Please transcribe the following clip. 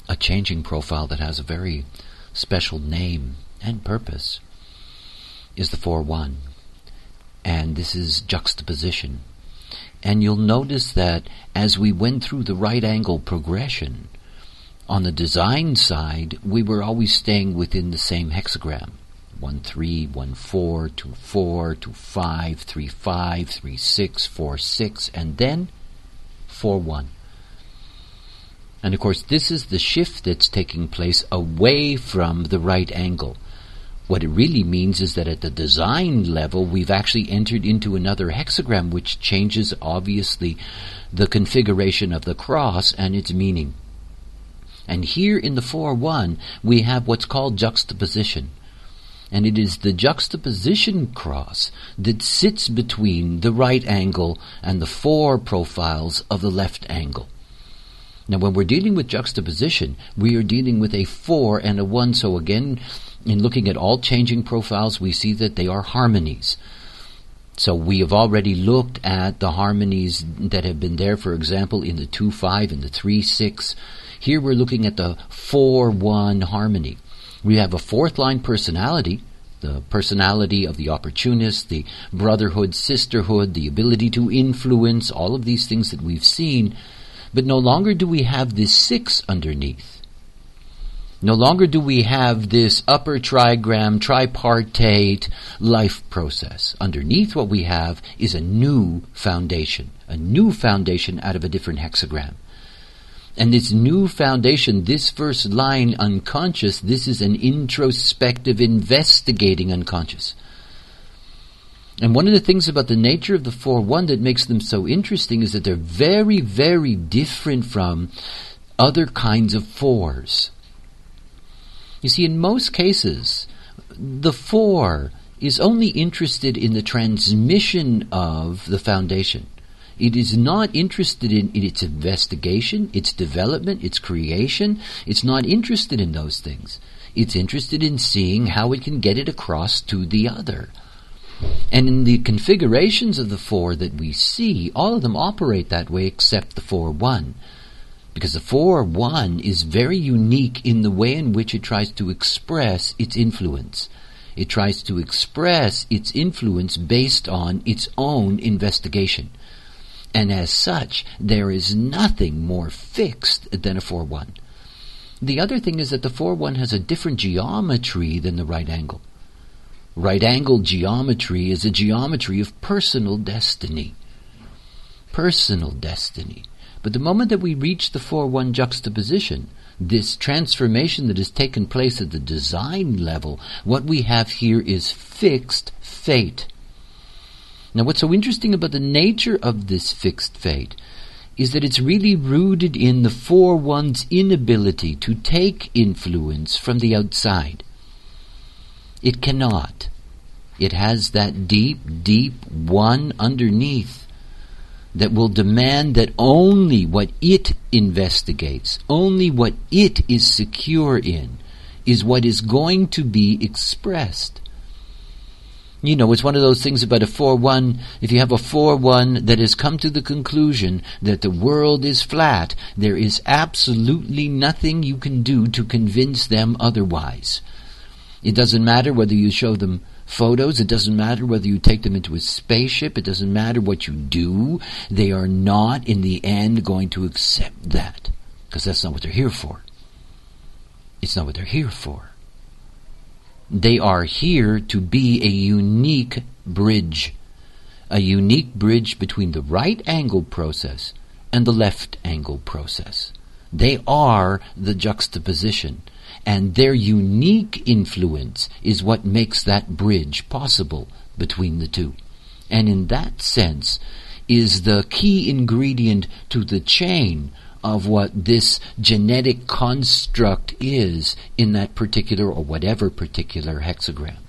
a changing profile that has a very special name and purpose is the 4-1. And this is juxtaposition. And you'll notice that as we went through the right angle progression, on the design side, we were always staying within the same hexagram. 1-3, 1-4, 2-4, 2-5, 3-5, 3-6, 4-6, and then 4-1. And of course, this is the shift that's taking place away from the right angle. What it really means is that at the design level, we've actually entered into another hexagram, which changes, obviously, the configuration of the cross and its meaning. And here in the 4-1, we have what's called juxtaposition. And it is the juxtaposition cross that sits between the right angle and the 4 profiles of the left angle. Now, when we're dealing with juxtaposition, we are dealing with a 4 and a 1. So again, in looking at all changing profiles, we see that they are harmonies. So we have already looked at the harmonies that have been there, for example, in the 2-5 and the 3-6. Here we're looking at the 4-1 harmony. We have a 4th line personality, the personality of the opportunist, the brotherhood, sisterhood, the ability to influence, all of these things that we've seen. But no longer do we have this 6 underneath. No longer do we have this upper trigram, tripartite life process. Underneath what we have is a new foundation out of a different hexagram. And this new foundation, this first line, unconscious, this is an introspective, investigating unconscious. And one of the things about the nature of the 4-1 that makes them so interesting is that they're very, very different from other kinds of 4s. You see, in most cases, the 4 is only interested in the transmission of the foundation. It is not interested in its investigation, its development, its creation. It's not interested in those things. It's interested in seeing how it can get it across to the other. And in the configurations of the 4 that we see, all of them operate that way except the 4-1. Because the 4-1 is very unique in the way in which it tries to express its influence. It tries to express its influence based on its own investigation. And as such, there is nothing more fixed than a 4-1. The other thing is that the 4-1 has a different geometry than the right angle. Right angle geometry is a geometry of personal destiny. Personal destiny. But the moment that we reach the 4-1 juxtaposition, this transformation that has taken place at the design level, what we have here is fixed fate. Now, what's so interesting about the nature of this fixed fate is that it's really rooted in the 4-1's inability to take influence from the outside. It cannot. It has that deep, deep 1 underneath that will demand that only what it investigates, only what it is secure in, is what is going to be expressed. You know, it's one of those things about a 4-1. If you have a 4-1 that has come to the conclusion that the world is flat, there is absolutely nothing you can do to convince them otherwise. It doesn't matter whether you show them photos, it doesn't matter whether you take them into a spaceship, it doesn't matter what you do, they are not in the end going to accept that, because that's not what they're here for. It's not what they're here for. They are here to be a unique bridge between the right angle process and the left angle process. They are the juxtaposition. And their unique influence is what makes that bridge possible between the two. And in that sense is the key ingredient to the chain of what this genetic construct is in that particular or whatever particular hexagram.